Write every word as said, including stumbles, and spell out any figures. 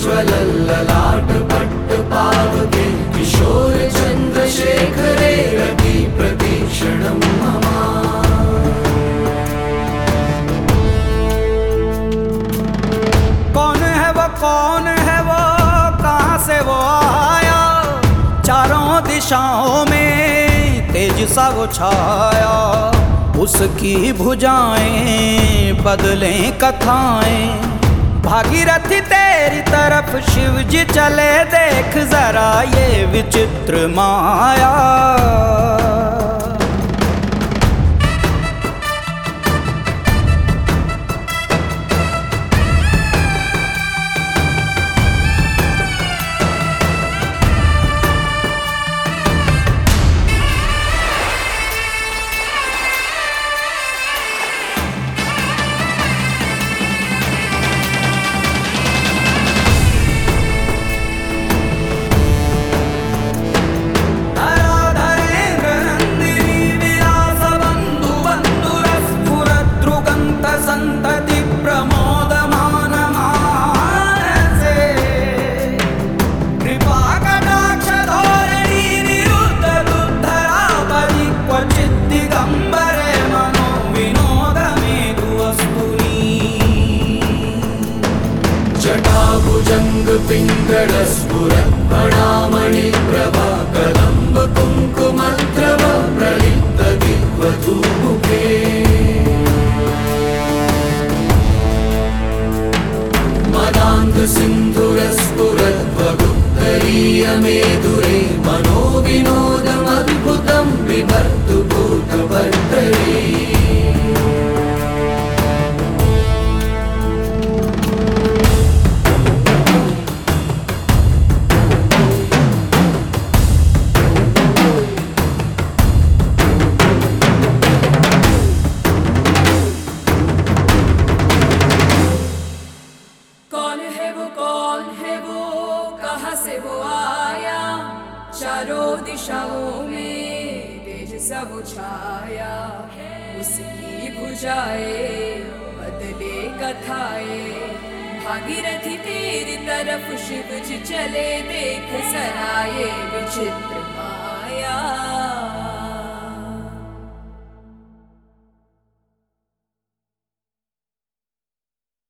ज्वलल्ललाट पट्ट पावके किशोर चन्द्रशेखरे रति प्रतीक्षणं मम। कौन है वो कौन है वो कहाँ से वो आया, चारों दिशाओं में तेज सा वो छाया। उसकी भुजाएं बदलें कथाएं, भागीरथी तेरी तरफ शिव जी चले, देख जरा ये विचित्र माया। जटाभुजंग पिंगलस्फुरत्फणामणि प्रभा कदम्ब कुङ्कुमद्रव प्रलिप्त दिग्वधूमुखे। मदान्ध सिन्धुरस्फुरद्वगुप्तरीय मेधुरे मनोविनोदमद्भुतं बिभर्तु भूतभर्तरे। से वो आया, चारों दिशाओं में तेज सा वो छाया। उसकी भुजाएं बदले कथाएं, भागीरथी तेरी तरफ शिव जी चले, देख जरा ये विचित्र माया।